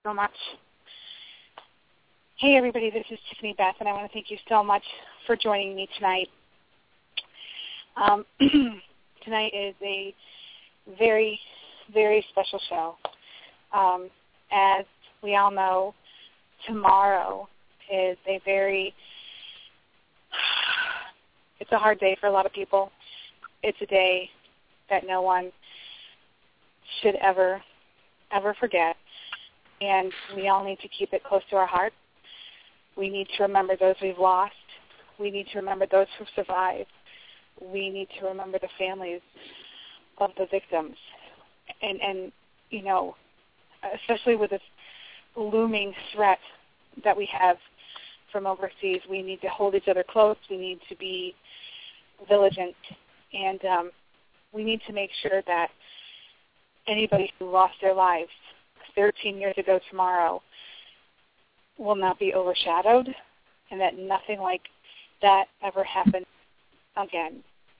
so much. Hey, everybody, this is Tiffany Beth, and I want to thank you so much for joining me tonight. Tonight is a very, very special show. As we all know, tomorrow is it's a hard day for a lot of people. It's a day that no one should ever forget, and we all need to keep it close to our heart. We need to remember those we've lost. We need to remember those who've survived. We need to remember the families of the victims. And you know, especially with this looming threat that we have from overseas, we need to hold each other close. We need to be vigilant, and we need to make sure that anybody who lost their lives 13 years ago tomorrow will not be overshadowed, and that nothing like that ever happened again.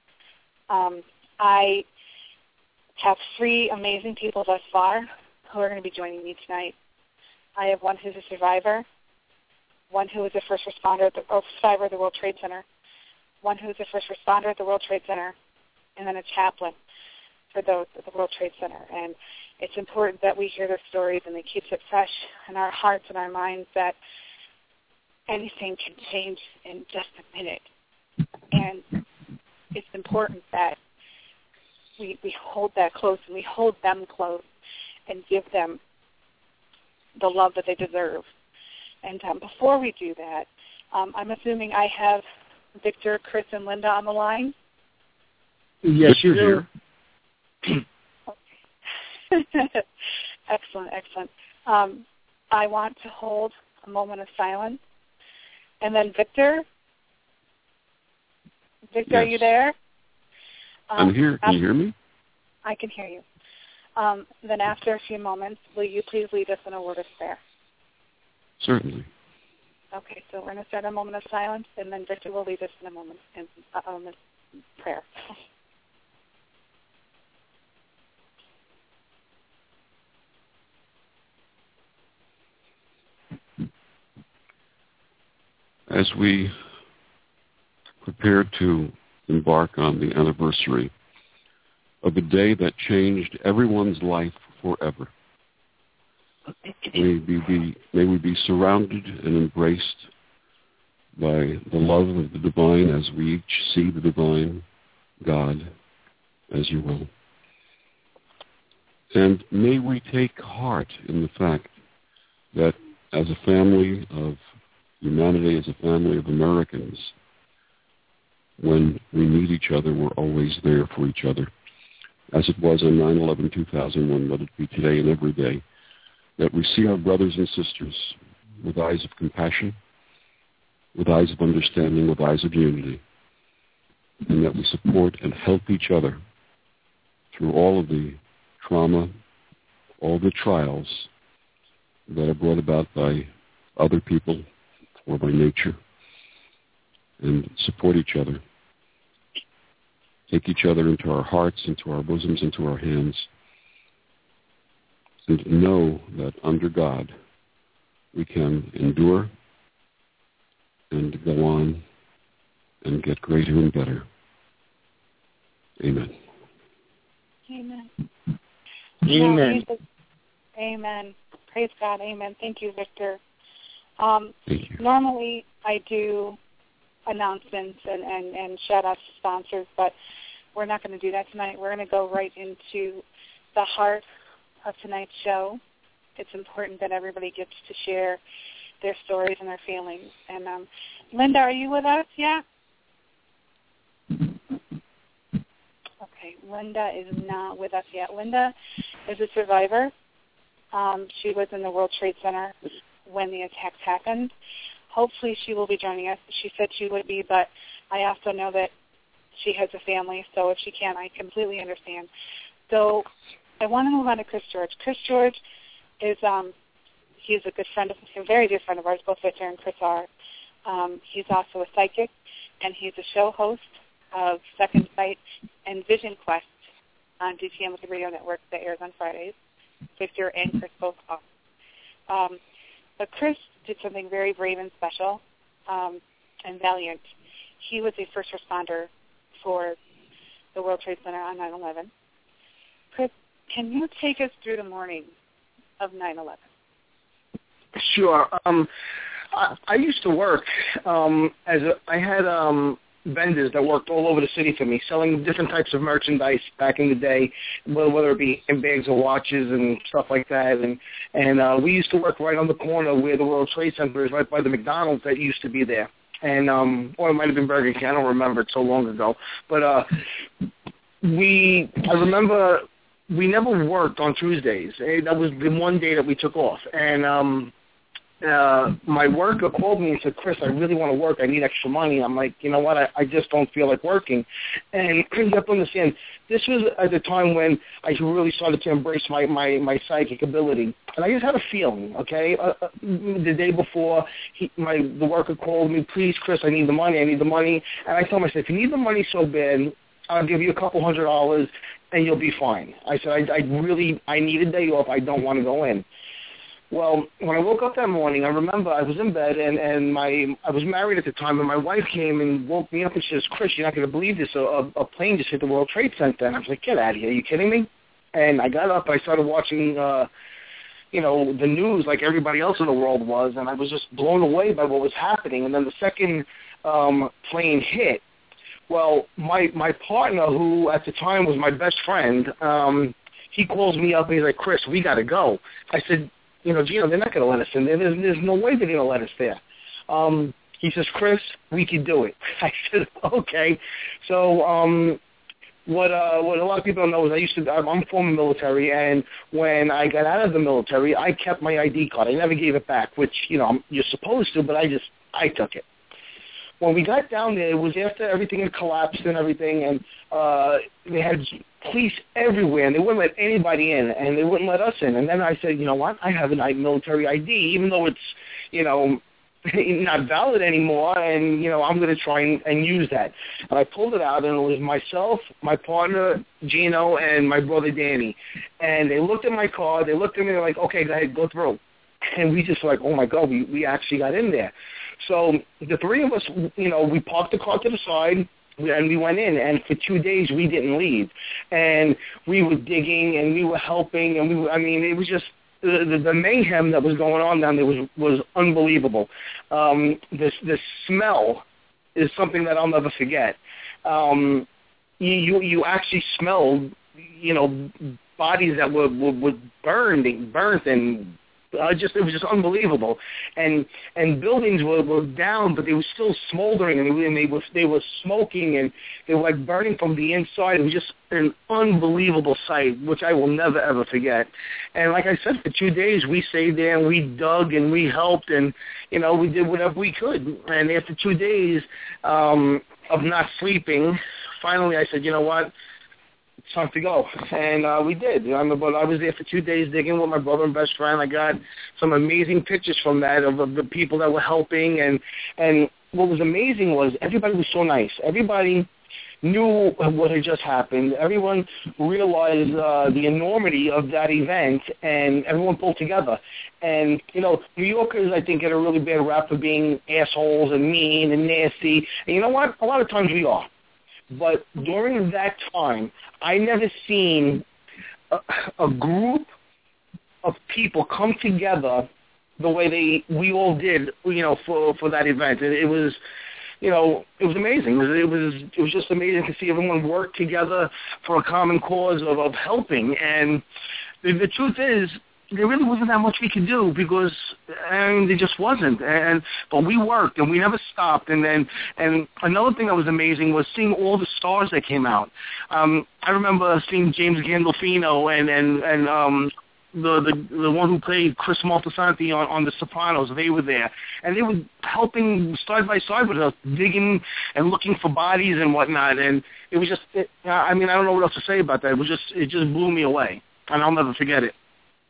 I have 3 amazing people thus far who are going to be joining me tonight. I have one who's a survivor, one who is a first responder survivor at the World Trade Center, one who is a first responder at the World Trade Center, and then a chaplain for those at the World Trade Center. And it's important that we hear their stories and it keeps it fresh in our hearts and our minds that anything can change in just a minute. And it's important that we hold that close and we hold them close and give them the love that they deserve. And before we do that, I'm assuming I have Victor, Chris, and Linda on the line. Yes, you're here. Excellent. I want to hold a moment of silence. And then Victor? Victor, yes. Are you there? I'm here. Can you hear me? I can hear you. Then after a few moments, will you please lead us in a word of prayer? Certainly. Okay, so we're going to start a moment of silence, and then Victor will lead us in a moment in prayer. As we prepare to embark on the anniversary of a day that changed everyone's life forever, may we be surrounded and embraced by the love of the divine as we each see the divine God as you will. And may we take heart in the fact that as a family of humanity, as a family of Americans, when we need each other, we're always there for each other. As it was on 9/11/2001, let it be today and every day, that we see our brothers and sisters with eyes of compassion, with eyes of understanding, with eyes of unity, and that we support and help each other through all of the trauma, all the trials that are brought about by other people or by nature, and support each other. Take each other into our hearts, into our bosoms, into our hands, and know that under God we can endure and go on and get greater and better. Amen. Amen. Amen. Amen. Praise God. Amen. Thank you, Victor. Thank you. Normally I do announcements and shout-outs to sponsors, but we're not going to do that tonight. We're going to go right into the heart of tonight's show. It's important that everybody gets to share their stories and their feelings. And Linda, are you with us yet? Okay, Linda is not with us yet. Linda is a survivor. She was in the World Trade Center when the attacks happened. Hopefully she will be joining us. She said she would be, but I also know that she has a family, so if she can't, I completely understand. So I want to move on to Chris George. Chris George is he's a good friend, a very dear friend of ours. Both Victor and Chris are. He's also a psychic, and he's a show host of Second Sight and Vision Quest on DTM with the Radio Network that airs on Fridays. Victor and Chris both are. But Chris did something very brave and special and valiant. He was a first responder for the World Trade Center on 9/11. Chris, can you take us through the morning of 9/11? Sure. I used to work I had vendors that worked all over the city for me, selling different types of merchandise back in the day, whether it be in bags of watches and stuff like that. And we used to work right on the corner where the World Trade Center is, right by the McDonald's that used to be there. And or it might have been Burger King. I don't remember. It's so long ago. But I remember we never worked on Tuesdays. That was the one day that we took off. And my worker called me and said, Chris, I really want to work. I need extra money. I'm like, you know what? I just don't feel like working. And you have to understand, this was at the time when I really started to embrace my psychic ability. And I just had a feeling, okay? The day before, the worker called me, please, Chris, I need the money. And I told him, I said, if you need the money so bad, I'll give you a couple $100 and you'll be fine. I said, I need a day off. I don't want to go in. Well, when I woke up that morning, I remember I was in bed, and I was married at the time, and my wife came and woke me up and she says, Chris, you're not going to believe this. A plane just hit the World Trade Center. And I was like, get out of here. Are you kidding me? And I got up. I started watching, the news like everybody else in the world was, and I was just blown away by what was happening. And then the second plane hit. Well, my partner, who at the time was my best friend, he calls me up and he's like, Chris, we got to go. I said, Gino, they're not going to let us in there. There's no way they're going to let us there. He says, Chris, we can do it. I said, okay. So what a lot of people don't know is I'm former military, and when I got out of the military, I kept my ID card. I never gave it back, which, you're supposed to, but I took it. When we got down there, it was after everything had collapsed and everything, and they had police everywhere, and they wouldn't let anybody in, and they wouldn't let us in. And then I said, you know what, I have a military ID, even though it's, not valid anymore, and, I'm going to try and use that. And I pulled it out, and it was myself, my partner, Gino, and my brother, Danny. And they looked at my card, they looked at me, they're like, okay, go ahead, go through. And we just were like, oh, my God, we actually got in there. So the three of us, we parked the car to the side, and we went in, and for 2 days we didn't leave. And we were digging, and we were helping, and it was just the mayhem that was going on down there was unbelievable. The smell is something that I'll never forget. You actually smelled, bodies that were burnt and it was just unbelievable, and buildings were down, but they were still smoldering, and they were smoking, and they were like burning from the inside. It was just an unbelievable sight, which I will never ever forget. And like I said, for 2 days we stayed there and we dug and we helped, and we did whatever we could. And after 2 days of not sleeping, finally I said, you know what? It's time to go. And we did. I was there for 2 days digging with my brother and best friend. I got some amazing pictures from that of the people that were helping. And what was amazing was everybody was so nice. Everybody knew what had just happened. Everyone realized the enormity of that event, and everyone pulled together. And, New Yorkers, I think, get a really bad rap for being assholes and mean and nasty. And you know what? A lot of times we are. But during that time, I never seen a group of people come together the way we all did, for that event. It was, it was amazing. It was just amazing to see everyone work together for a common cause of helping. And the truth is, there really wasn't that much we could do because there just wasn't. But we worked and we never stopped. And another thing that was amazing was seeing all the stars that came out. I remember seeing James Gandolfino and the one who played Chris Moltisanti on The Sopranos. They were there, and they were helping side by side with us, digging and looking for bodies and whatnot. And it was just, I don't know what else to say about that. It just blew me away, and I'll never forget it.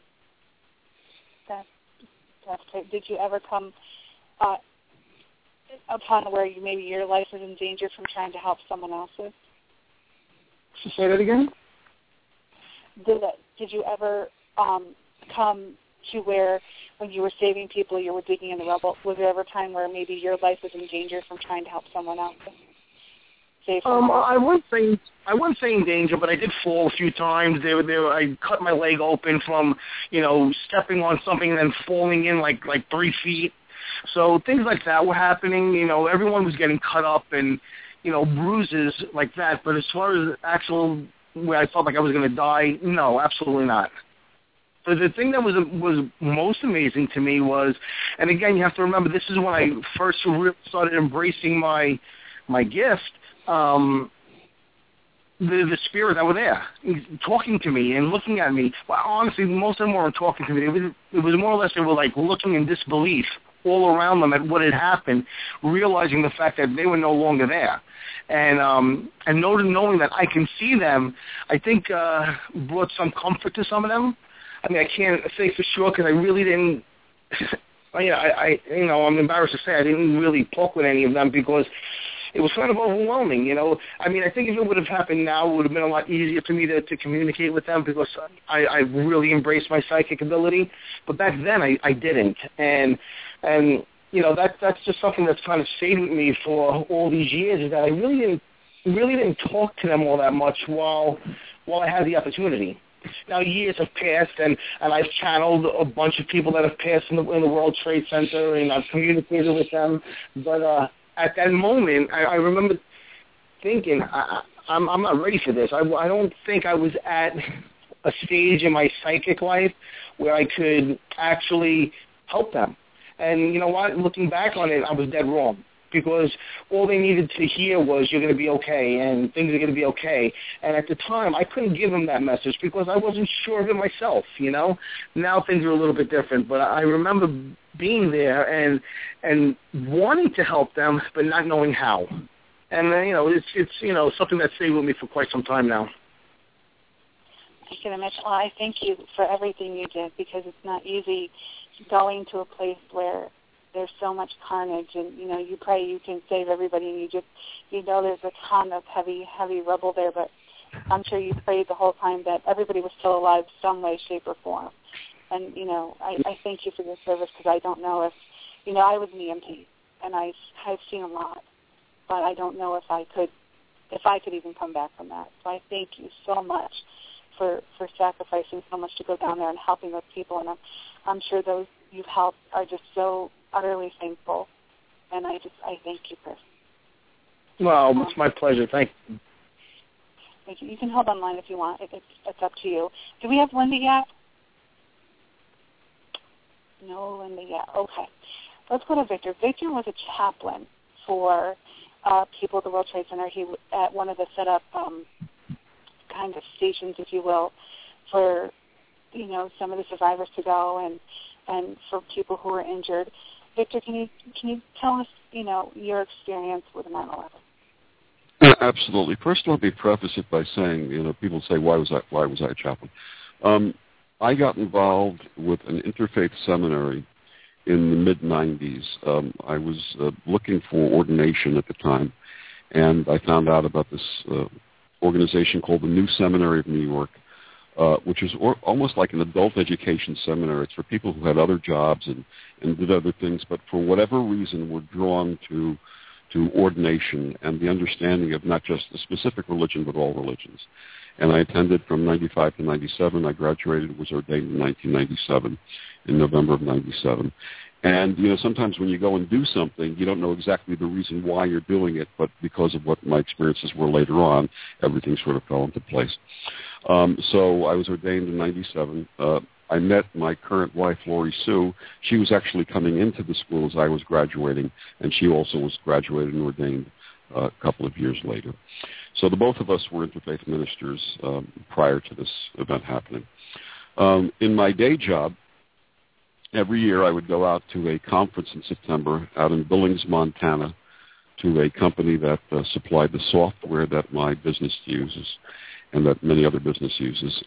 That's great. Did you ever come upon where maybe your life was in danger from trying to help someone else's? Say that again? Did you ever come to where when you were saving people, you were digging in the rubble? Was there ever a time where maybe your life was in danger from trying to help someone else? I wouldn't say in danger, but I did fall a few times. I cut my leg open from, stepping on something and then falling in like 3 feet. So things like that were happening. Everyone was getting cut up and, bruises like that. But as far as actual where I felt like I was going to die, no, absolutely not. But the thing that was most amazing to me was, and again, you have to remember, this is when I first started embracing my gift. The spirit that were there, talking to me and looking at me. Well, honestly, most of them weren't talking to me. It was more or less they were like looking in disbelief all around them at what had happened, realizing the fact that they were no longer there. And knowing that I can see them, I think brought some comfort to some of them. I mean, I can't say for sure because I really didn't. I'm embarrassed to say I didn't really talk with any of them because it was kind of overwhelming. I mean, I think if it would have happened now, it would have been a lot easier for me to communicate with them because I really embraced my psychic ability. But back then, I didn't, and that's just something that's kind of stayed with me for all these years is that I really didn't talk to them all that much while I had the opportunity. Now years have passed, and I've channeled a bunch of people that have passed in the World Trade Center, and I've communicated with them. But at that moment, I remember thinking, I'm not ready for this. I don't think I was at a stage in my psychic life where I could actually help them. And you know what? Looking back on it, I was dead wrong. Because all they needed to hear was you're going to be okay and things are going to be okay. And at the time, I couldn't give them that message because I wasn't sure of it myself, Now things are a little bit different. But I remember being there and wanting to help them, but not knowing how. And, it's something that stayed with me for quite some time now. I can imagine. Well, I thank you for everything you did because it's not easy going to a place where there's so much carnage, and you pray you can save everybody, and there's a ton of heavy rubble there. But I'm sure you prayed the whole time that everybody was still alive, some way, shape, or form. And I thank you for your service because I don't know if I was an EMT, and I've seen a lot, but I don't know if I could even come back from that. So I thank you so much for sacrificing so much to go down there and helping those people, and I'm sure those you've helped are just so utterly thankful, and I thank you, Chris. Well, it's my pleasure. Thank you. Thank you. You can hold on line if you want. It's up to you. Do we have Linda yet? No Linda yet. Okay. Let's go to Victor. Victor was a chaplain for people at the World Trade Center. He at one of the set up kind of stations, if you will, for some of the survivors to go and for people who were injured. Victor, can you tell us, your experience with 9/11? Yeah, absolutely. First, let me preface it by saying, people say, why was I a chaplain? I got involved with an interfaith seminary in the mid-'90s. I was looking for ordination at the time, and I found out about this organization called the New Seminary of New York, which is almost like an adult education seminar. It's for people who had other jobs and did other things, but for whatever reason were drawn to ordination and the understanding of not just a specific religion, but all religions. And I attended from 95 to 97. I graduated, was ordained in 1997, in November of 97. And, sometimes when you go and do something, you don't know exactly the reason why you're doing it, but because of what my experiences were later on, everything sort of fell into place. So I was ordained in 97. I met my current wife, Lori Sue. She was actually coming into the school as I was graduating, and she also was graduated and ordained a couple of years later. So the both of us were interfaith ministers prior to this event happening. In my day job, every year I would go out to a conference in September out in Billings, Montana, to a company that supplied the software that my business uses and that many other businesses use.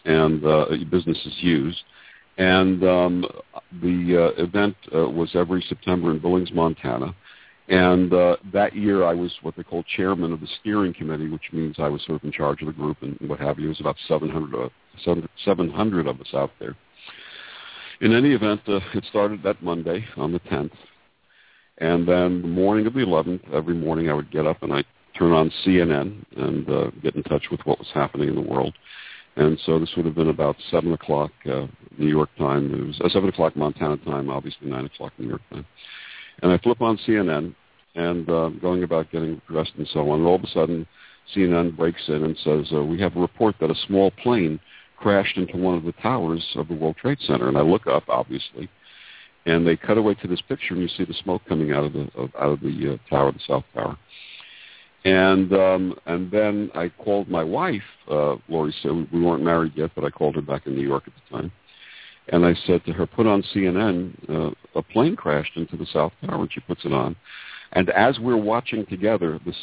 And the event was every September in Billings, Montana. And that year I was what they call chairman of the steering committee, which means I was sort of in charge of the group and what have you. It was about 700 of us out there. In any event, it started that Monday on the 10th. And then the morning of the 11th, every morning I would get up and I'd turn on CNN and get in touch with what was happening in the world. And so this would have been about 7 o'clock New York time. It was 7 o'clock Montana time, obviously 9 o'clock New York time. And I flip on CNN and going about getting dressed and so on. And all of a sudden, CNN breaks in and says, we have a report that a small plane crashed into one of the towers of the World Trade Center. And I look up, obviously, and they cut away to this picture, and you see the smoke coming out of the tower, the South Tower. And then I called my wife, Lori said, we weren't married yet, but I called her back in New York at the time. And I said to her, put on CNN, a plane crashed into the South Tower, and she puts it on. And as we're watching together, the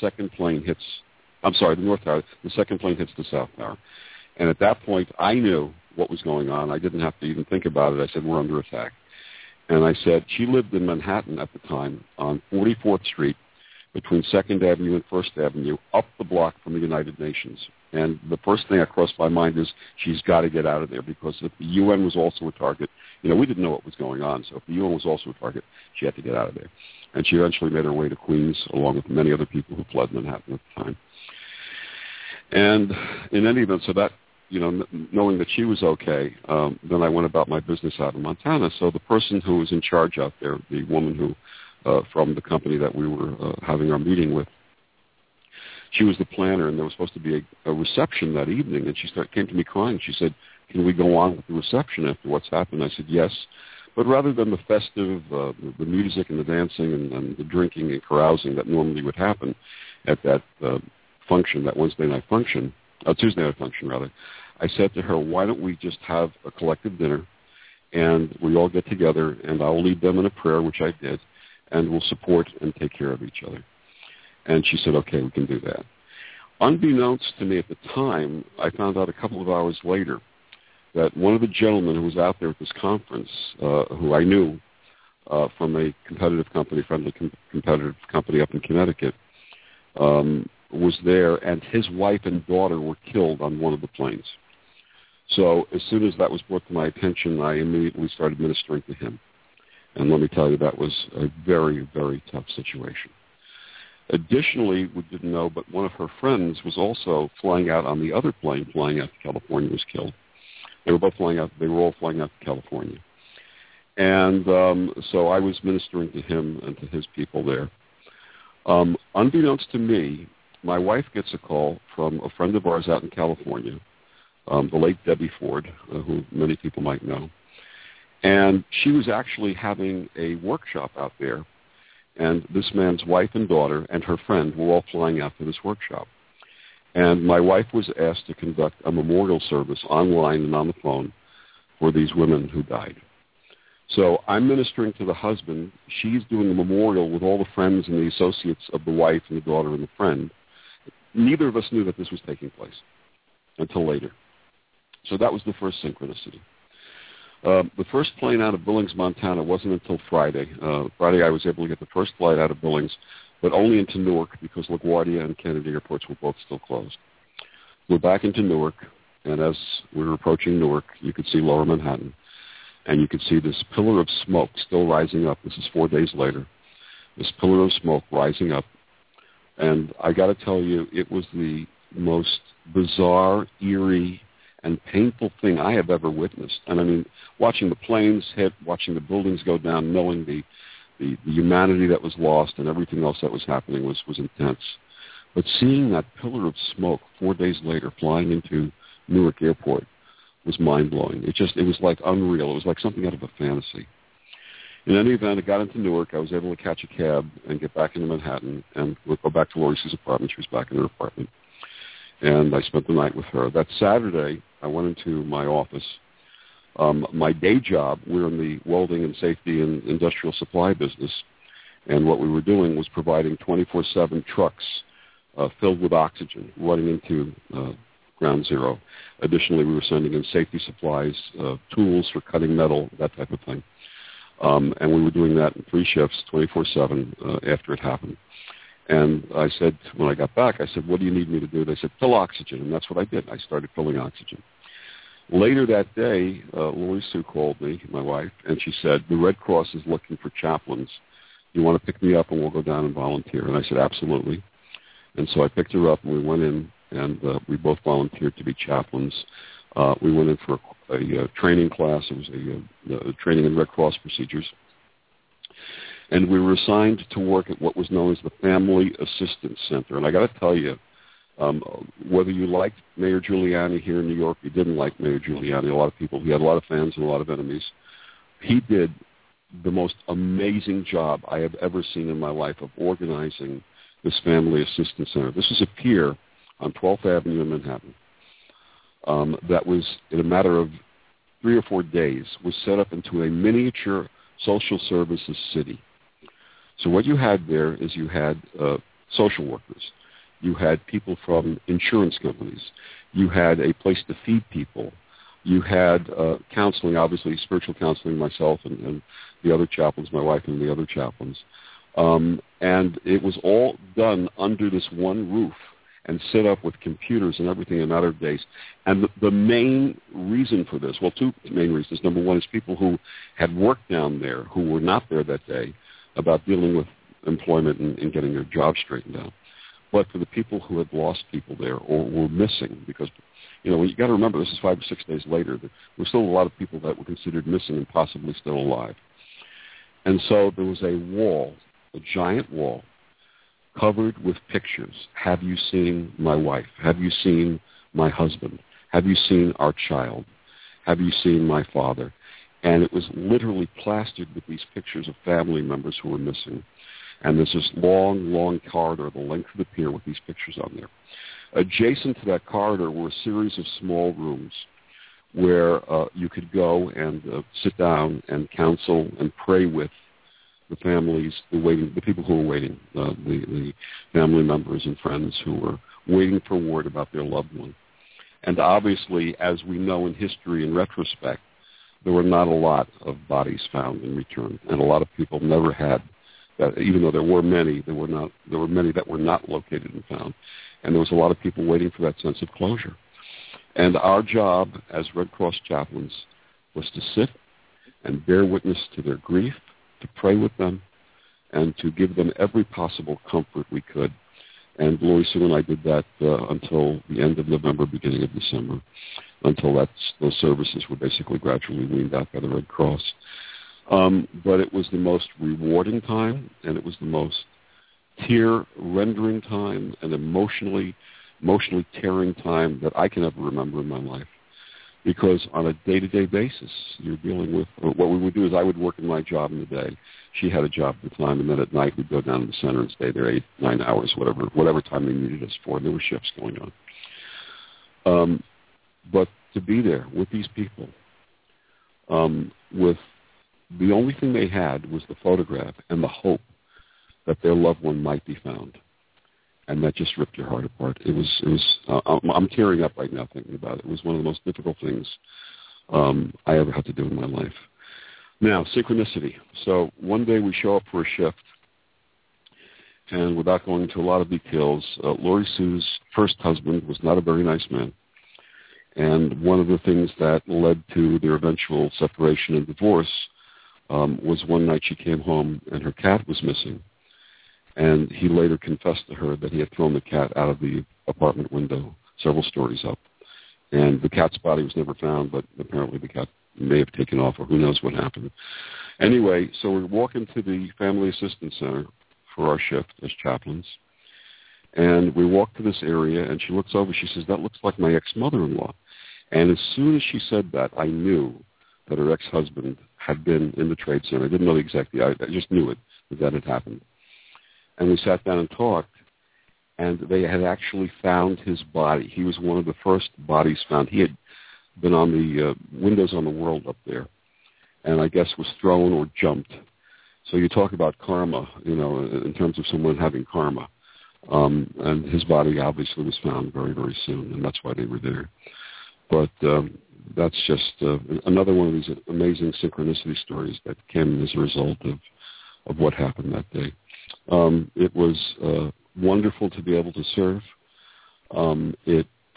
North Tower, the second plane hits the South Tower. And at that point, I knew what was going on. I didn't have to even think about it. I said, we're under attack. And I said, she lived in Manhattan at the time on 44th Street between 2nd Avenue and 1st Avenue, up the block from the United Nations. And the first thing that crossed my mind is she's got to get out of there, because if the UN was also a target, we didn't know what was going on. So if the UN was also a target, she had to get out of there. And she eventually made her way to Queens, along with many other people who fled Manhattan at the time. And in any event, so that, knowing that she was okay, then I went about my business out in Montana. So the person who was in charge out there, the woman who, from the company that we were having our meeting with, she was the planner, and there was supposed to be a reception that evening. And she came to me crying. She said, can we go on with the reception after what's happened? I said, yes. But rather than the festive, the music and the dancing and the drinking and carousing that normally would happen at that function, that Tuesday night function, I said to her, why don't we just have a collective dinner, and we all get together, and I'll lead them in a prayer, which I did, and we'll support and take care of each other. And she said, okay, we can do that. Unbeknownst to me at the time, I found out a couple of hours later that one of the gentlemen who was out there at this conference, who I knew from a competitive company, friendly competitive company up in Connecticut, was there, and his wife and daughter were killed on one of the planes. So as soon as that was brought to my attention, I immediately started ministering to him. And let me tell you, that was a very, very tough situation. Additionally, we didn't know, but one of her friends was also flying out on the other plane, flying out to California, was killed. They were all flying out to California. And so I was ministering to him and to his people there. Unbeknownst to me, my wife gets a call from a friend of ours out in California, the late Debbie Ford, who many people might know. And she was actually having a workshop out there, and this man's wife and daughter and her friend were all flying out to this workshop. And my wife was asked to conduct a memorial service online and on the phone for these women who died. So I'm ministering to the husband. She's doing the memorial with all the friends and the associates of the wife and the daughter and the friend. Neither of us knew that this was taking place until later. So that was the first synchronicity. The first plane out of Billings, Montana wasn't until Friday. Friday I was able to get the first flight out of Billings, but only into Newark because LaGuardia and Kennedy airports were both still closed. We're back into Newark, and as we were approaching Newark, you could see Lower Manhattan, and you could see this pillar of smoke still rising up. This is 4 days later. This pillar of smoke rising up, and I got to tell you, it was the most bizarre, eerie, and painful thing I have ever witnessed. And I mean, watching the planes hit, watching the buildings go down, knowing the humanity that was lost and everything else that was happening was intense. But seeing that pillar of smoke 4 days later flying into Newark Airport was mind-blowing. It was like unreal. It was like something out of a fantasy. In any event, I got into Newark. I was able to catch a cab and get back into Manhattan and go back to Lori's apartment. She was back in her apartment. And I spent the night with her. That Saturday, I went into my office. My day job, we're in the welding and safety and industrial supply business, and what we were doing was providing 24/7 trucks filled with oxygen running into Ground Zero. Additionally, we were sending in safety supplies, tools for cutting metal, that type of thing. And we were doing that in 3 shifts, 24/7 after it happened. And I said, when I got back, I said, what do you need me to do? They said, fill oxygen. And that's what I did. I started filling oxygen. Later that day, Lori Sue called me, my wife, and she said, the Red Cross is looking for chaplains. You want to pick me up and we'll go down and volunteer? And I said, absolutely. And so I picked her up and we went in, and we both volunteered to be chaplains. We went in for a training class. It was a training in Red Cross procedures. And we were assigned to work at what was known as the Family Assistance Center. And I got to tell you, whether you liked Mayor Giuliani here in New York, you didn't like Mayor Giuliani, a lot of people, he had a lot of fans and a lot of enemies. He did the most amazing job I have ever seen in my life of organizing this Family Assistance Center. This is a pier on 12th Avenue in Manhattan that was, in a matter of 3 or 4 days, was set up into a miniature social services city. So what you had there is you had social workers. You had people from insurance companies. You had a place to feed people. You had counseling, obviously, spiritual counseling, myself and the other chaplains, my wife and the other chaplains. And it was all done under this one roof and set up with computers and everything in a matter of days. And the main reason for this, well, 2 main reasons. Number one is people who had worked down there who were not there that day about dealing with employment and getting their jobs straightened out. But for the people who had lost people there or were missing, because, you got to remember, this is 5 or 6 days later, there were still a lot of people that were considered missing and possibly still alive. And so there was a wall, a giant wall, covered with pictures. Have you seen my wife? Have you seen my husband? Have you seen our child? Have you seen my father? And it was literally plastered with these pictures of family members who were missing. And there's this long, long corridor, the length of the pier, with these pictures on there. Adjacent to that corridor were a series of small rooms where you could go and sit down and counsel and pray with the families, the people who were waiting, the family members and friends who were waiting for word about their loved one. And obviously, as we know in history, in retrospect, there were not a lot of bodies found and returned, and a lot of people never had that. Even though there were many, there were many that were not located and found, and there was a lot of people waiting for that sense of closure. And our job as Red Cross chaplains was to sit and bear witness to their grief, to pray with them, and to give them every possible comfort we could. And Lori Sue and I did that until the end of November, beginning of December, until those services were basically gradually weaned out by the Red Cross. But it was the most rewarding time, and it was the most tear-rendering time and emotionally tearing time that I can ever remember in my life. Because on a day-to-day basis, you're dealing with, what we would do is I would work in my job in the day. She had a job at the time, and then at night we'd go down to the center and stay there 8-9 hours, whatever time they needed us for. There were shifts going on. But to be there with these people, with the only thing they had was the photograph and the hope that their loved one might be found. And that just ripped your heart apart. It was. I'm tearing up right now thinking about it. It was one of the most difficult things I ever had to do in my life. Now, synchronicity. So one day we show up for a shift, and without going into a lot of details, Lori Sue's first husband was not a very nice man. And one of the things that led to their eventual separation and divorce was one night she came home and her cat was missing. And he later confessed to her that he had thrown the cat out of the apartment window several stories up. And the cat's body was never found, but apparently the cat may have taken off, or who knows what happened. Anyway, so we walk into the Family Assistance Center for our shift as chaplains. And we walk to this area, and she looks over. She says, "That looks like my ex-mother-in-law." And as soon as she said that, I knew that her ex-husband had been in the Trade Center. I didn't know exactly. I just knew it, that had happened. And we sat down and talked, and they had actually found his body. He was one of the first bodies found. He had been on the Windows on the World up there, and I guess was thrown or jumped. So you talk about karma, in terms of someone having karma. And his body obviously was found very, very soon, and that's why they were there. But that's just another one of these amazing synchronicity stories that came as a result of what happened that day. It was wonderful to be able to serve. It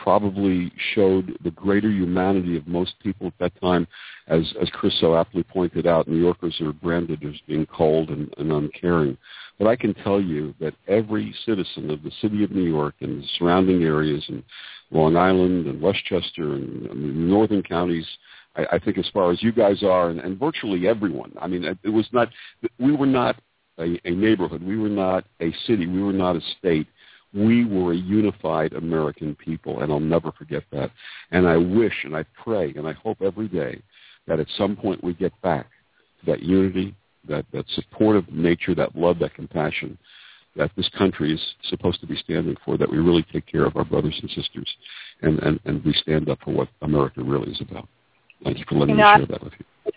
probably showed the greater humanity of most people at that time. As Chris so aptly pointed out, New Yorkers are branded as being cold and uncaring. But I can tell you that every citizen of the city of New York and the surrounding areas, and Long Island and Westchester and the northern counties, I think as far as you guys are, and virtually everyone. I mean, it was not, we were not a neighborhood. We were not a city. We were not a state. We were a unified American people, and I'll never forget that. And I wish and I pray and I hope every day that at some point we get back to that unity, that supportive nature, that love, that compassion that this country is supposed to be standing for, that we really take care of our brothers and sisters, and we stand up for what America really is about. Thank you for letting me share that with you.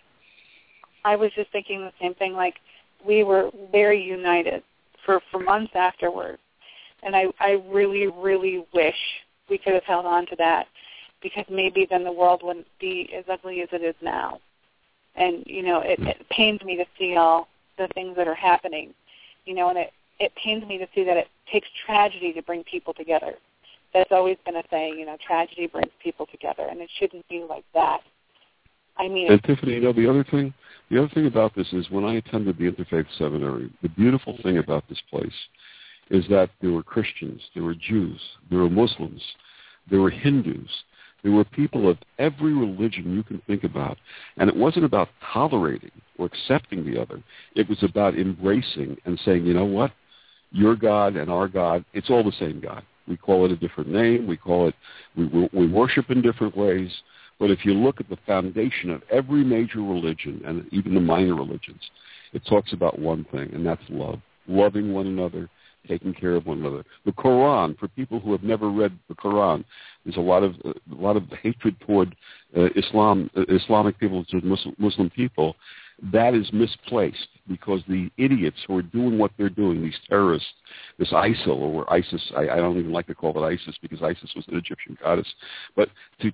I was just thinking the same thing, like we were very united for months afterwards. And I really, really wish we could have held on to that, because maybe then the world wouldn't be as ugly as it is now. And, it pains me to see all the things that are happening, and it pains me to see that it takes tragedy to bring people together. That's always been a saying, tragedy brings people together, and it shouldn't be like that. I mean, and Tiffany, the other thing about this is when I attended the Interfaith Seminary, the beautiful thing about this place is that there were Christians, there were Jews, there were Muslims, there were Hindus, there were people of every religion you can think about. And it wasn't about tolerating or accepting the other. It was about embracing and saying, you know what, your God and our God, it's all the same God. We call it a different name. We worship in different ways. But if you look at the foundation of every major religion, and even the minor religions, it talks about one thing, and that's love. Loving one another, taking care of one another. The Quran, for people who have never read the Quran, there's a lot of hatred toward Islamic people, to Muslim people. That is misplaced, because the idiots who are doing what they're doing, these terrorists, this ISIL or ISIS, I don't even like to call it ISIS, because ISIS was an Egyptian goddess, but to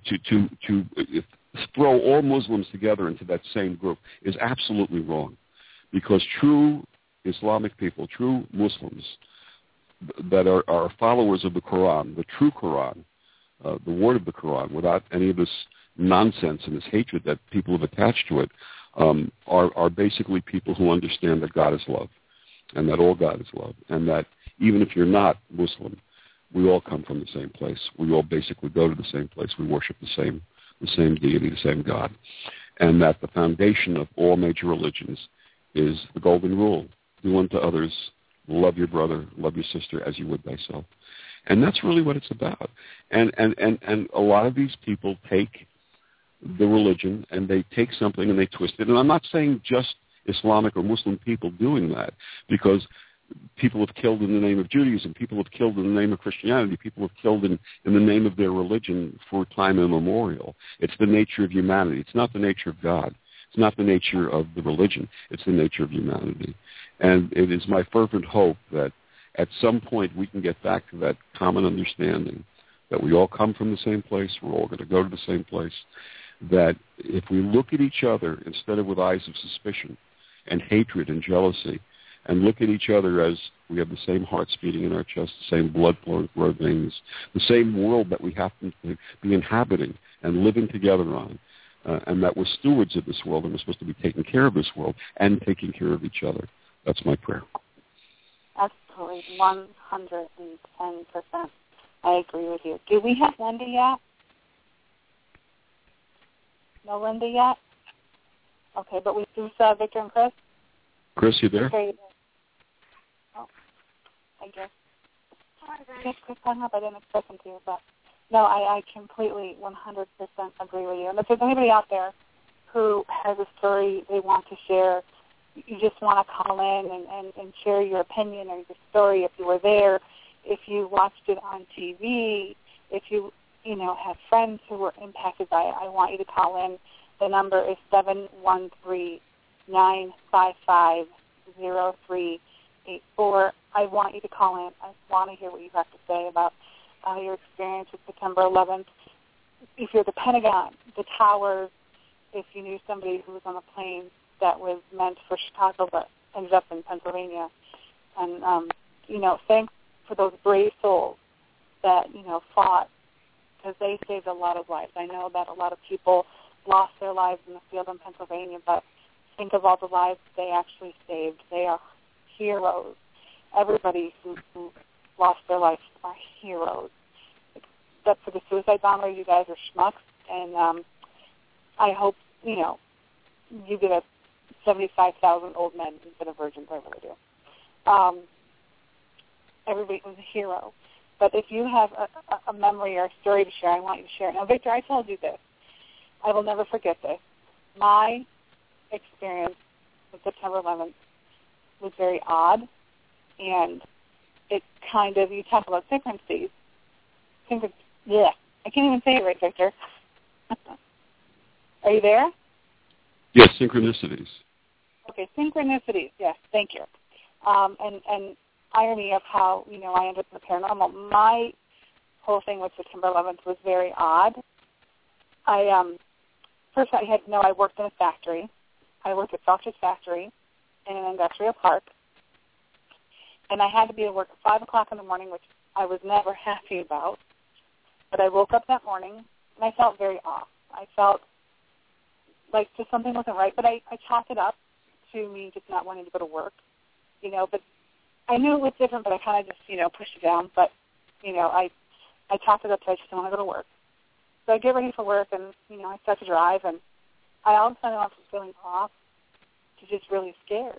throw all Muslims together into that same group is absolutely wrong, because true Islamic people, true Muslims that are followers of the Quran, the true Quran, the word of the Quran, without any of this nonsense and this hatred that people have attached to it, are basically people who understand that God is love, and that all God is love, and that even if you're not Muslim, we all come from the same place. We all basically go to the same place. We worship the same deity, the same God, and that the foundation of all major religions is the golden rule: do unto others, love your brother, love your sister as you would thyself. And that's really what it's about. And a lot of these people take the religion and they take something and they twist it. And I'm not saying just Islamic or Muslim people doing that, because people have killed in the name of Judaism, people have killed in the name of Christianity, people have killed in the name of their religion for time immemorial. It's the nature of humanity. It's not the nature of God. It's not the nature of the religion. It's the nature of humanity. And it is my fervent hope that at some point we can get back to that common understanding that we all come from the same place, we're all going to go to the same place, that if we look at each other instead of with eyes of suspicion and hatred and jealousy, and look at each other as we have the same hearts beating in our chest, the same blood flowing through our veins, the same world that we happen to be inhabiting and living together on, and that we're stewards of this world, and we're supposed to be taking care of this world and taking care of each other. That's my prayer. Absolutely, 110%. I agree with you. Do we have Linda yet? No Linda yet? Okay, but we do Victor and Chris? Chris, you there? Okay, oh, I guess. Chris hung up. I didn't expect him to, but no, I completely 100% agree with you. And if there's anybody out there who has a story they want to share, you just want to call in and share your opinion or your story, if you were there, if you watched it on TV, if you have friends who were impacted by it, I want you to call in. The number is 713-955-0384. I want you to call in. I want to hear what you have to say about your experience with September 11th. If you're the Pentagon, the towers, if you knew somebody who was on a plane that was meant for Chicago but ended up in Pennsylvania. And, thanks for those brave souls that, fought because they saved a lot of lives. I know that a lot of people lost their lives in the field in Pennsylvania, but think of all the lives they actually saved. They are heroes. Everybody who lost their life are heroes. Except for the suicide bomber, you guys are schmucks, and I hope, you get a 75,000 old men instead of virgins. I really do. Everybody was a hero. But if you have a memory or a story to share, I want you to share it. Now, Victor, I told you this. I will never forget this. My experience with September 11th was very odd, and it kind of, you talk about synchronicities. Yeah, I can't even say it right, Victor. Are you there? Yes, synchronicities. Okay, synchronicities. Yes, thank you. And irony of how, I ended up in the paranormal. My whole thing with September 11th was very odd. First I had to know I worked in a factory. I worked at Felcher's factory in an industrial park. And I had to be at work at 5 o'clock in the morning, which I was never happy about. But I woke up that morning, and I felt very off. I felt like just something wasn't right. But I chalked it up to me just not wanting to go to work, But I knew it was different, but I kind of just, pushed it down. But, I chalked it up to I just don't want to go to work. So I get ready for work, and, I start to drive, and I all of a sudden went from feeling off to just really scared.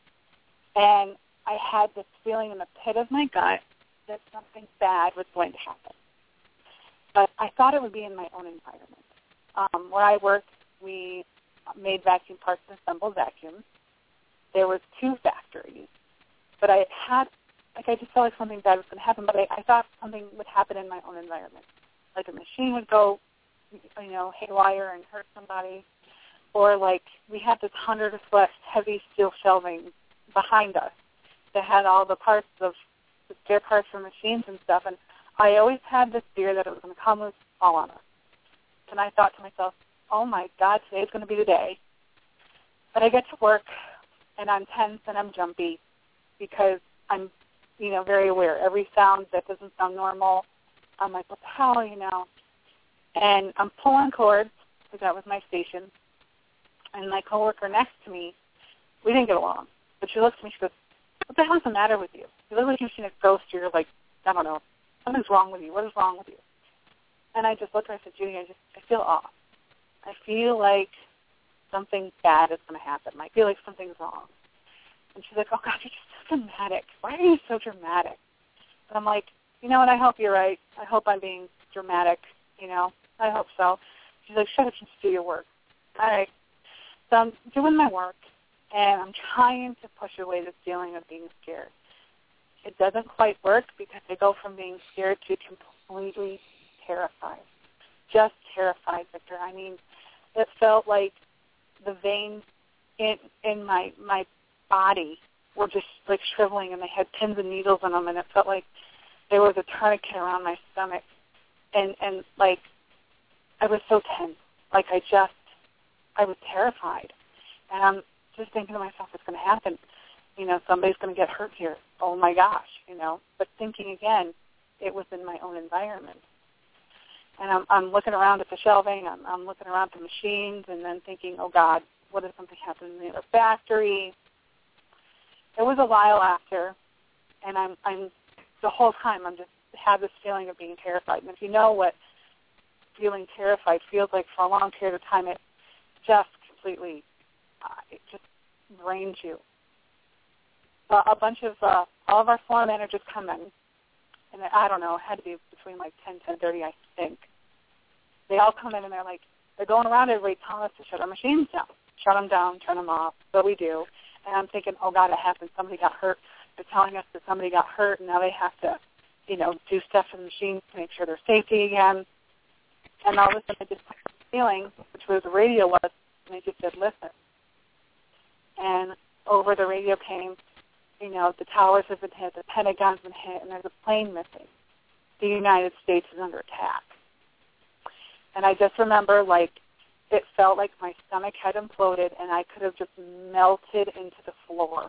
And I had this feeling in the pit of my gut that something bad was going to happen. But I thought it would be in my own environment. Where I worked, we made vacuum parts and assembled vacuums. There was 2 factories. But I just felt like something bad was going to happen, but I thought something would happen in my own environment. Like a machine would go, haywire and hurt somebody. Or like we had this 100-foot heavy steel shelving behind us that had all the parts of the spare parts for machines and stuff. And I always had this fear that it was going to come loose all on us. And I thought to myself, oh my God, today's going to be the day. But I get to work, and I'm tense and I'm jumpy because I'm, very aware. Every sound that doesn't sound normal, I'm like, what the hell, And I'm pulling cords, because that was my station. And my coworker next to me, we didn't get along. But she looks at me, she goes, what the hell's the matter with you? You look like you've seen a ghost. You're like, I don't know, something's wrong with you. What is wrong with you? And I just looked at her and I said, Judy, I feel off. I feel like something bad is going to happen. I feel like something's wrong. And she's like, oh, God, you're just so dramatic. Why are you so dramatic? And I'm like, you know what, I hope you're right. I hope I'm being dramatic, I hope so. She's like, shut up and do your work. All right. So I'm doing my work, and I'm trying to push away this feeling of being scared. It doesn't quite work because I go from being scared to completely terrified. Just terrified, Victor. I mean, it felt like the veins in my body were just like shriveling, and they had pins and needles in them, and it felt like there was a tourniquet around my stomach, and like I was so tense. Like I was terrified, and I'm just thinking to myself, what's going to happen? Somebody's going to get hurt here. Oh my gosh, But thinking again, it was in my own environment, and I'm looking around at the shelving. I'm looking around at the machines, and then thinking, oh God, what if something happens in the other factory? It was a while after, and I'm the whole time I'm just have this feeling of being terrified. And if you know what feeling terrified feels like for a long period of time, it just completely, it just drains you. A bunch of, all of our floor managers come in, and I don't know, it had to be between like 10:30, I think. They all come in, and they're going around everybody telling us to shut our machines down. Shut them down, turn them off. So we do. And I'm thinking, oh, God, it happened. Somebody got hurt. They're telling us that somebody got hurt, and now they have to, do stuff to the machines to make sure they're safety again. And all of a sudden I just got a feeling, which was the radio was, and they just said, listen. And over the radio came, the towers have been hit, the Pentagon's been hit, and there's a plane missing. The United States is under attack. And I just remember, it felt like my stomach had imploded, and I could have just melted into the floor.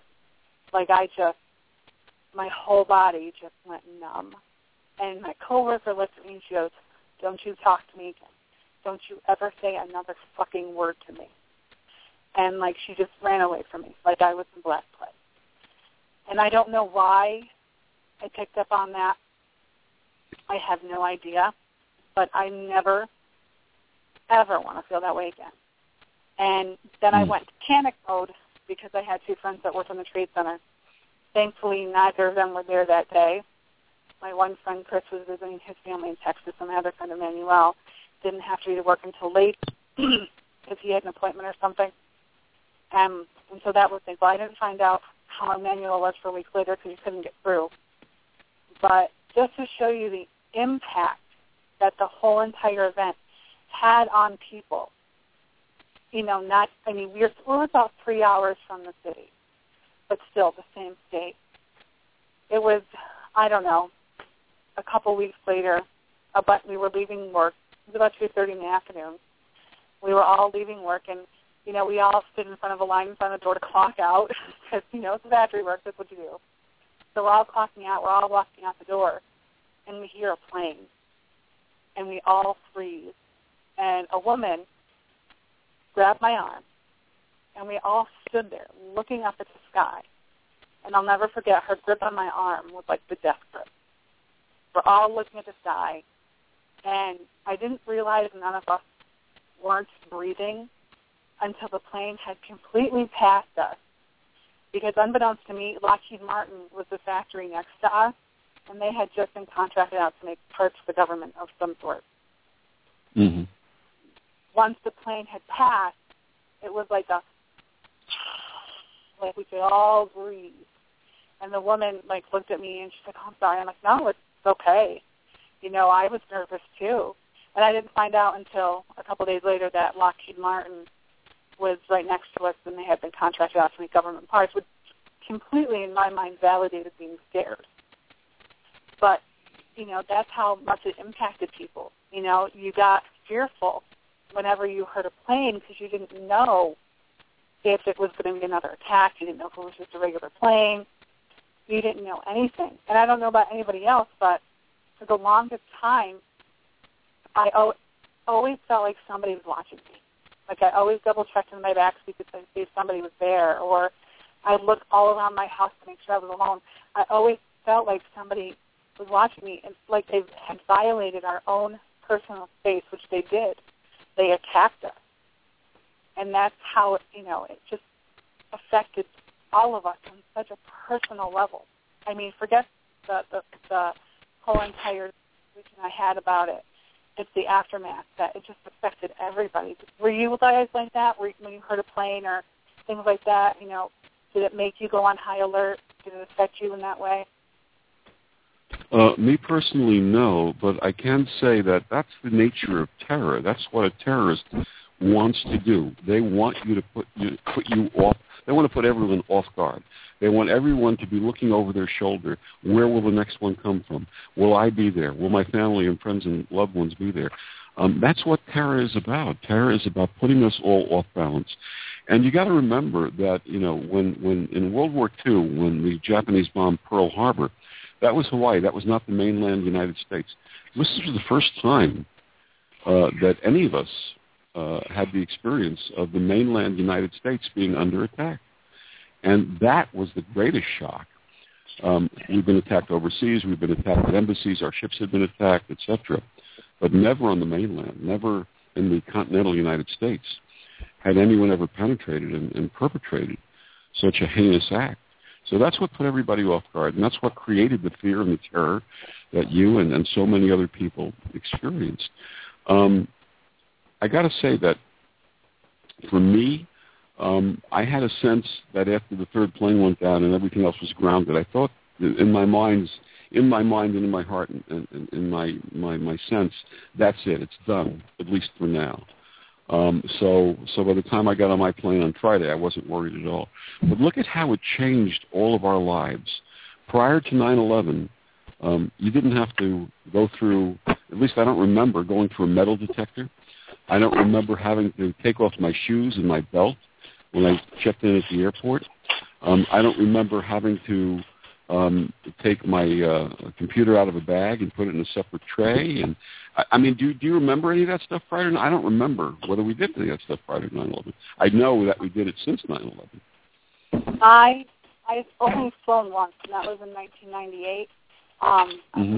My whole body just went numb. And my coworker looked at me and she goes, don't you talk to me again. Don't you ever say another fucking word to me. And, like, she just ran away from me, like I was in black plague. And I don't know why I picked up on that. I have no idea. But I never, ever want to feel that way again. And then I went to panic mode because I had two friends that worked in the Trade Center. Thankfully, neither of them were there that day. My one friend, Chris, was visiting his family in Texas, and my other friend, Emmanuel, didn't have to be to work until late because he had an appointment or something. And so that was thankful. I didn't find out how Emmanuel was for a week later because he couldn't get through. But just to show you the impact that the whole entire event had on people, you know, we're about 3 hours from the city, but still the same state. It was, I don't know, a couple weeks later, but we were leaving work. It was about 2:30 in the afternoon. We were all leaving work, and, you know, we all stood in front of a line in front of the door to clock out because, you know, it's factory work. That's what you do. So we're all clocking out. We're all walking out the door, and we hear a plane, and we all freeze. And a woman grabbed my arm, and we all stood there looking up at the sky. And I'll never forget, her grip on my arm was like the death grip. We're all looking at the sky, and I didn't realize none of us weren't breathing until the plane had completely passed us. Because unbeknownst to me, Lockheed Martin was the factory next to us, and they had just been contracted out to make parts for the government of some sort. Mm-hmm. Once the plane had passed, it was like we could all breathe. And the woman, like, looked at me, and she's like, oh, I'm sorry. I'm like, no, it's okay. You know, I was nervous, too. And I didn't find out until a couple of days later that Lockheed Martin was right next to us, and they had been contracted out to make government parts, which completely, in my mind, validated being scared. But, you know, that's how much it impacted people. You know, you got fearful whenever you heard a plane because you didn't know if it was going to be another attack. You didn't know if it was just a regular plane. You didn't know anything. And I don't know about anybody else, but for the longest time, I always felt like somebody was watching me. Like I always double-checked in my back seat to see if somebody was there, or I'd look all around my house to make sure I was alone. I always felt like somebody was watching me. It's like they had violated our own personal space, which they did. They attacked us. And that's how, you know, it just affected all of us on such a personal level. I mean, forget the whole entire situation I had about it. It's the aftermath that it just affected everybody. Were you guys like that? When you heard a plane or things like that, you know, did it make you go on high alert? Did it affect you in that way? Me personally, no, but I can say that that's the nature of terror. That's what a terrorist wants to do. They want you to put you off. They want to put everyone off guard. They want everyone to be looking over their shoulder. Where will the next one come from? Will I be there? Will my family and friends and loved ones be there? That's what terror is about. Terror is about putting us all off balance. And you got to remember that, you know, when in World War II, when the Japanese bombed Pearl Harbor, that was Hawaii. That was not the mainland United States. This was the first time that any of us had the experience of the mainland United States being under attack. And that was the greatest shock. We've been attacked overseas. We've been attacked at embassies. Our ships have been attacked, etc. But never on the mainland, never in the continental United States had anyone ever penetrated and perpetrated such a heinous act. So that's what put everybody off guard, and that's what created the fear and the terror that you and so many other people experienced. I got to say that for me, I had a sense that after the third plane went down and everything else was grounded, I thought in my mind and in my heart and in my sense, that's it. It's done, at least for now. So by the time I got on my plane on Friday, I wasn't worried at all. But look at how it changed all of our lives. Prior to 9/11, you didn't have to go through, at least I don't remember going through a metal detector. I don't remember having to take off my shoes and my belt when I checked in at the airport. I don't remember having to take my computer out of a bag and put it in a separate tray. And I mean, do you remember any of that stuff prior to? I don't remember whether we did any of that stuff prior to 9/11. I know that we did it since 9/11. I've only flown once, and that was in 1998. I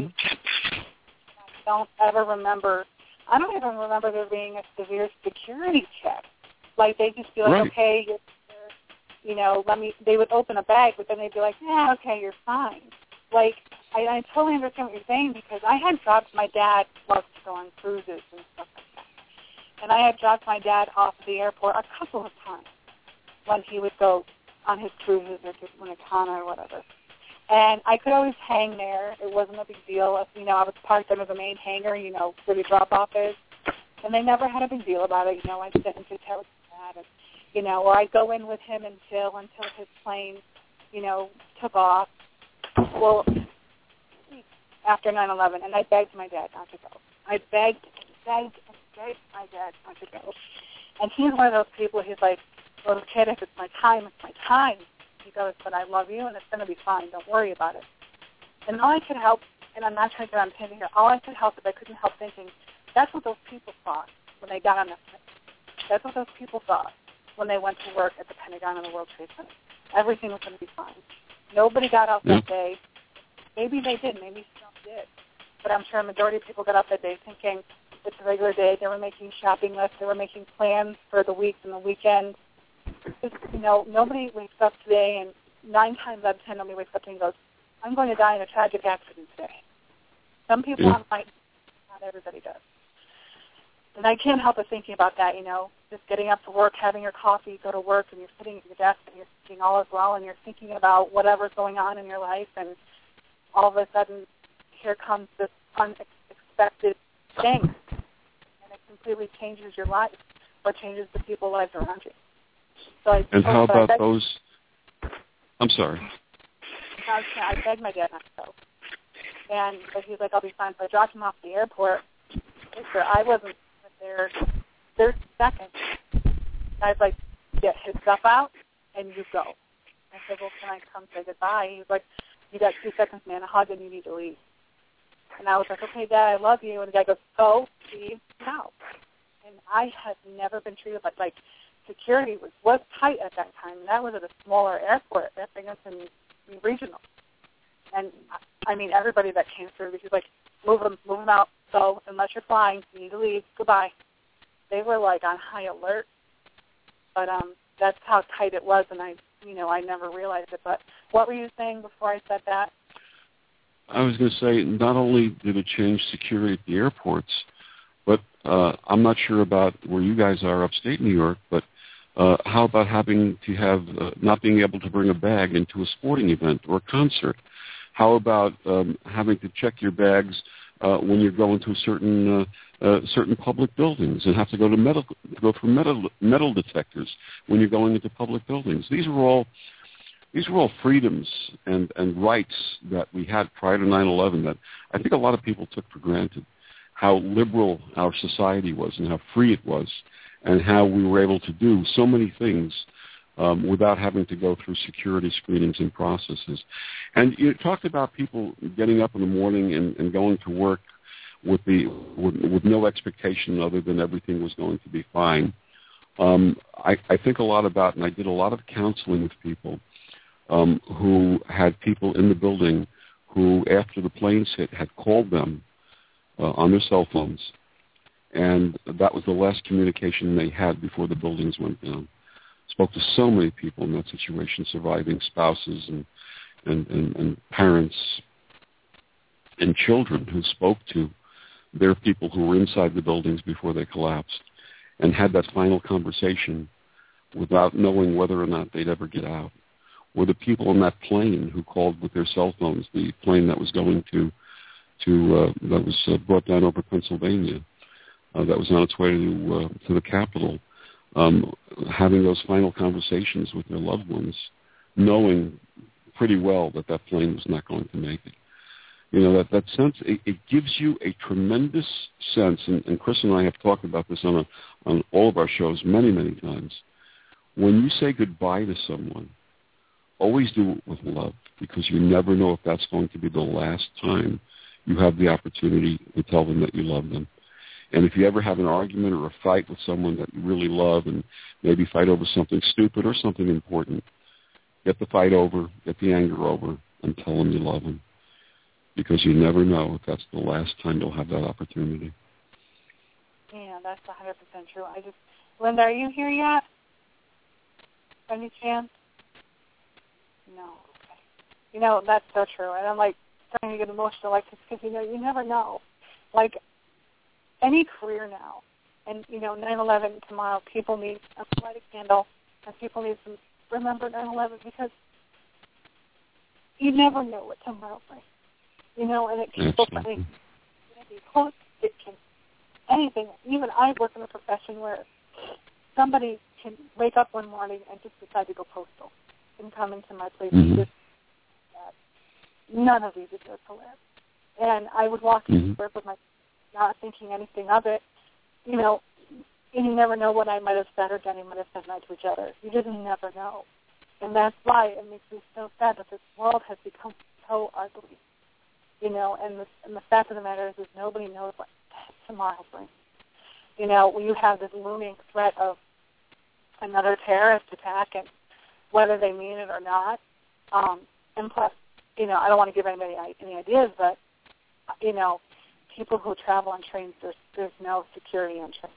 don't ever remember. I don't even remember there being a severe security check. Like, they'd just be like, right. Okay, you know, they would open a bag, but then they'd be like, yeah, okay, you're fine. Like, I totally understand what you're saying, because I had dropped my dad, loved to go on cruises and stuff like that. And I had dropped my dad off at the airport a couple of times when he would go on his cruises or to Punta Cana or whatever. And I could always hang there. It wasn't a big deal. You know, I was parked under the main hangar, you know, where the drop-off is. And they never had a big deal about it. You know, I'd sit and chit-chat with my dad. And, you know, or I'd go in with him until his plane, you know, took off. Well, after 9/11, and I begged my dad not to go. I begged my dad not to go. And he's one of those people who's like, well, kid, if it's my time, it's my time. He goes, but I love you, and it's going to be fine. Don't worry about it. And all I could help, and I'm not trying to get on tangent here, all I could help is I couldn't help thinking, that's what those people thought when they got on the plane. That's what those people thought when they went to work at the Pentagon and the World Trade Center. Everything was going to be fine. Nobody got out that day. Maybe they did. Maybe some did. But I'm sure a majority of people got up that day thinking it's a regular day. They were making shopping lists. They were making plans for the week and the weekend. Just, you know, nobody wakes up today, and 9 times out of 10, nobody wakes up and goes, I'm going to die in a tragic accident today. Some people might, not everybody does. And I can't help but thinking about that, you know, just getting up to work, having your coffee, go to work, and you're sitting at your desk, and you're thinking all is well, and you're thinking about whatever's going on in your life, and all of a sudden, here comes this unexpected thing, and it completely changes your life, or changes the people's lives around you. So how about those? I'm sorry. I begged my dad not to go. But he's like, I'll be fine. So I dropped him off at the airport. I wasn't there 30 seconds. I was like, get his stuff out, and you go. I said, well, can I come say goodbye? He was like, you got 2 seconds, man, a hug, and you need to leave. And I was like, okay, Dad, I love you. And the guy goes, go, leave now. And I had never been treated like security was tight at that time. And that was at a smaller airport. That thing was in regional. And, I mean, everybody that came through, he's like, move them out. So unless you're flying, you need to leave. Goodbye. They were, like, on high alert. But that's how tight it was, and I never realized it. But what were you saying before I said that? I was going to say, not only did it change security at the airports, but I'm not sure about where you guys are upstate New York, but how about having to have not being able to bring a bag into a sporting event or a concert? How about having to check your bags when you're going to certain public buildings and have to go through metal detectors when you're going into public buildings? These are all freedoms and rights that we had prior to 9/11 that I think a lot of people took for granted. How liberal our society was and how free it was, and how we were able to do so many things without having to go through security screenings and processes. And you talked about people getting up in the morning and going to work with no expectation other than everything was going to be fine. I think a lot about, and I did a lot of counseling with people who had people in the building who, after the planes hit, had called them on their cell phones, and that was the last communication they had before the buildings went down. Spoke to so many people in that situation, surviving spouses and parents and children who spoke to their people who were inside the buildings before they collapsed and had that final conversation without knowing whether or not they'd ever get out. Or the people on that plane who called with their cell phones, the plane that was going that was brought down over Pennsylvania, that was on its way to the Capitol, having those final conversations with their loved ones, knowing pretty well that plane was not going to make it. You know, that sense, it gives you a tremendous sense, and Chris and I have talked about this on all of our shows many, many times. When you say goodbye to someone, always do it with love, because you never know if that's going to be the last time you have the opportunity to tell them that you love them. And if you ever have an argument or a fight with someone that you really love, and maybe fight over something stupid or something important, get the fight over, get the anger over, and tell them you love them. Because you never know if that's the last time you'll have that opportunity. Yeah, that's 100% true. Linda, are you here yet? Any chance? No. Okay. That's so true. And I'm starting to get emotional because, you never know. Any career now, and 9/11 tomorrow, people need to light a candle, and people need to remember 9/11, because you never know what tomorrow brings. And it can go funny. It can anything. Even I work in a profession where somebody can wake up one morning and just decide to go postal and come into my place and just none of you deserve to live. And I would walk into work with my not thinking anything of it, and you never know what I might have said or Jenny might have said to each other. You just never know. And that's why it makes me so sad that this world has become so ugly, and the fact of the matter is nobody knows what tomorrow brings. When you have this looming threat of another terrorist attack, and whether they mean it or not, and plus, I don't want to give anybody any ideas, but, people who travel on trains, there's no security on trains.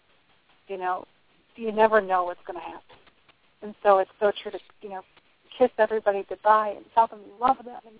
You never know what's going to happen. And so it's so true to, kiss everybody goodbye and tell them you love them, and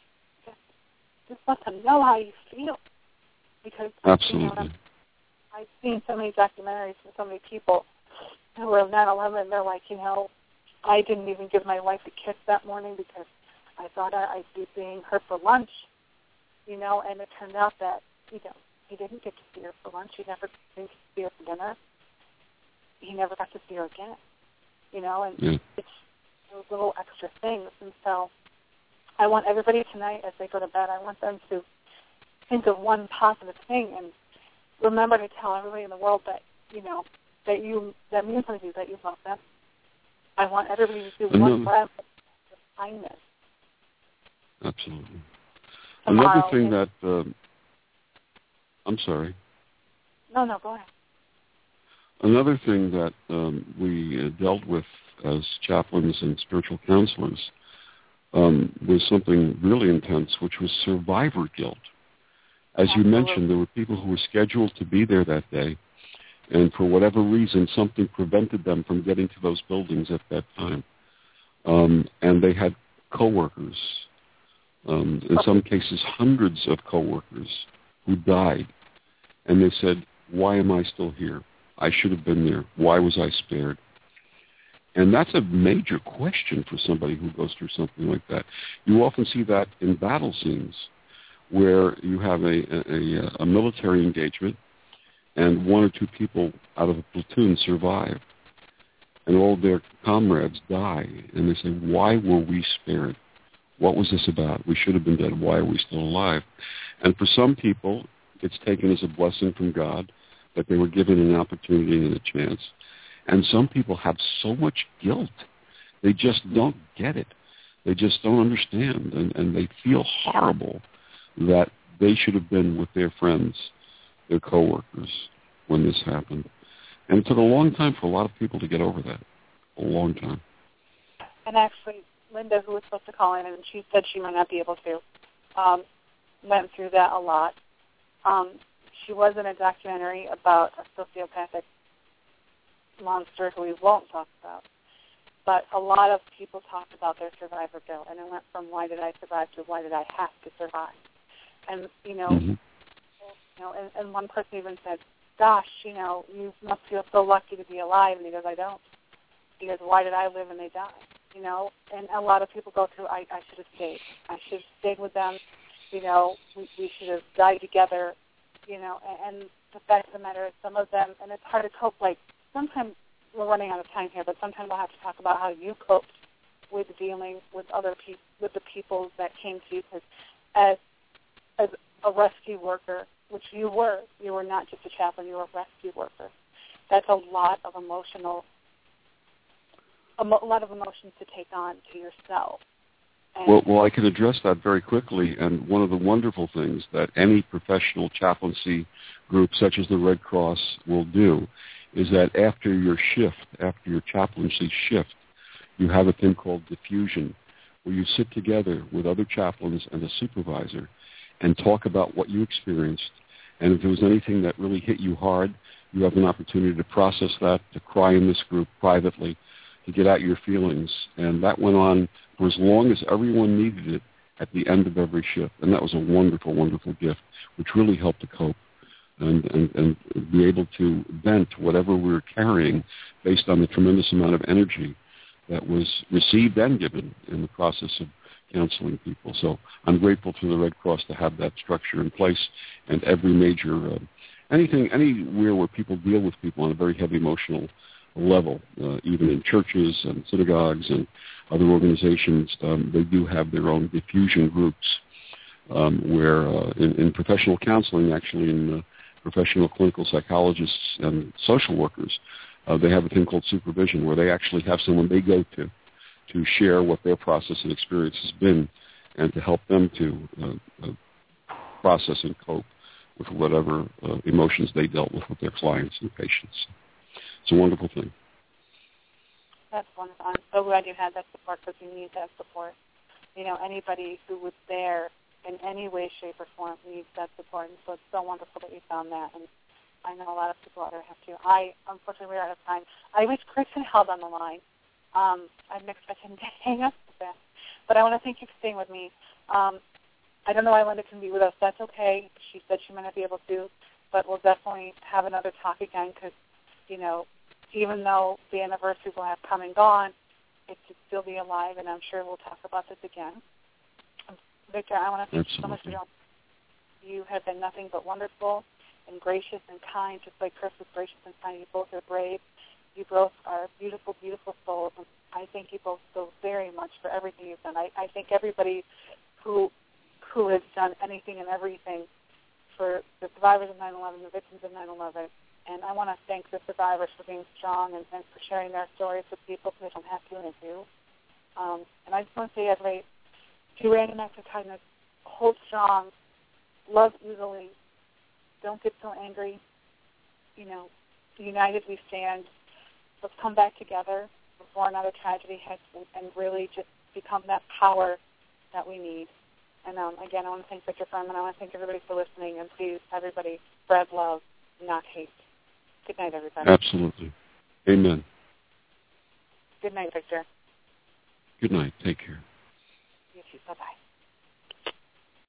just let them know how you feel. Because, absolutely. I've seen so many documentaries from so many people who were 9/11, and they're like, I didn't even give my wife a kiss that morning because I thought I'd be seeing her for lunch. And it turned out that, he didn't get to see her for lunch. He never didn't get to see her for dinner. He never got to see her again, and it's those little extra things. And so I want everybody tonight, as they go to bed, I want them to think of one positive thing and remember to tell everybody in the world that, that means something to you, that you love them. I want everybody to do one breath of kindness. Absolutely. Tomorrow, another thing that, I'm sorry. No, go ahead. Another thing that we dealt with as chaplains and spiritual counselors was something really intense, which was survivor guilt. As you mentioned, there were people who were scheduled to be there that day, and for whatever reason, something prevented them from getting to those buildings at that time. And they had coworkers, in some cases hundreds of coworkers, who died. And they said, why am I still here? I should have been there. Why was I spared? And that's a major question for somebody who goes through something like that. You often see that in battle scenes where you have a military engagement and one or two people out of a platoon survive and all their comrades die. And they say, why were we spared? What was this about? We should have been dead. Why are we still alive? And for some people, it's taken as a blessing from God that they were given an opportunity and a chance. And some people have so much guilt. They just don't get it. They just don't understand. And they feel horrible that they should have been with their friends, their coworkers, when this happened. And it took a long time for a lot of people to get over that. A long time. And actually, Linda, who was supposed to call in, and she said she might not be able to, went through that a lot. She was in a documentary about a sociopathic monster who we won't talk about. But a lot of people talked about their survivor guilt, and it went from why did I survive to why did I have to survive. And, and one person even said, gosh, you must feel so lucky to be alive. And he goes, I don't. He goes, why did I live and they die? And a lot of people go through, I should have stayed. I should have stayed with them. We should have died together. And the fact of the matter is some of them, and it's hard to cope, sometimes we're running out of time here, but sometimes I'll have to talk about how you coped with dealing with other people, with the people that came to you, because as a rescue worker, which you were not just a chaplain, you were a rescue worker. That's a lot of emotional a lot of emotions to take on to yourself. Well, I can address that very quickly. And one of the wonderful things that any professional chaplaincy group, such as the Red Cross, will do is that after your chaplaincy shift, you have a thing called diffusion, where you sit together with other chaplains and a supervisor and talk about what you experienced. And if there was anything that really hit you hard, you have an opportunity to process that, to cry in this group privately, to get out your feelings. And that went on for as long as everyone needed it at the end of every shift. And that was a wonderful, wonderful gift, which really helped to cope and be able to vent whatever we were carrying based on the tremendous amount of energy that was received and given in the process of counseling people. So I'm grateful to the Red Cross to have that structure in place, and every major, anywhere where people deal with people on a very heavy emotional level, even in churches and synagogues and other organizations, they do have their own diffusion groups where in professional counseling, actually in professional clinical psychologists and social workers, they have a thing called supervision, where they actually have someone they go to share what their process and experience has been, and to help them to process and cope with whatever emotions they dealt with their clients and patients. It's a wonderful thing. That's wonderful. I'm so glad you had that support, because you need that support. Anybody who was there in any way, shape, or form needs that support, and so it's so wonderful that you found that. And I know a lot of people out there have too. Unfortunately, we're out of time. I wish Kristen held on the line. I'm expecting to hang up with that. But I want to thank you for staying with me. I don't know why Linda can be with us. That's okay. She said she might not be able to, but we'll definitely have another talk again, because, even though the anniversaries will have come and gone, it should still be alive, and I'm sure we'll talk about this again. Victor, I want to thank you so much for joining. You have been nothing but wonderful and gracious and kind, just like Chris was gracious and kind. You both are brave. You both are beautiful, beautiful souls. And I thank you both so very much for everything you've done. I thank everybody who has done anything and everything for the survivors of 9/11, the victims of 9/11. And I want to thank the survivors for being strong and for sharing their stories with people so they don't have to interview. And I just want to say, everybody, do random acts of kindness, hold strong, love easily, don't get so angry. United we stand. Let's come back together before another tragedy hits, and really just become that power that we need. And again, I want to thank Victor Furman. I want to thank everybody for listening. And please, everybody, spread love, not hate. Good night, everybody. Absolutely. Amen. Good night, Victor. Good night. Take care. You too. Bye-bye.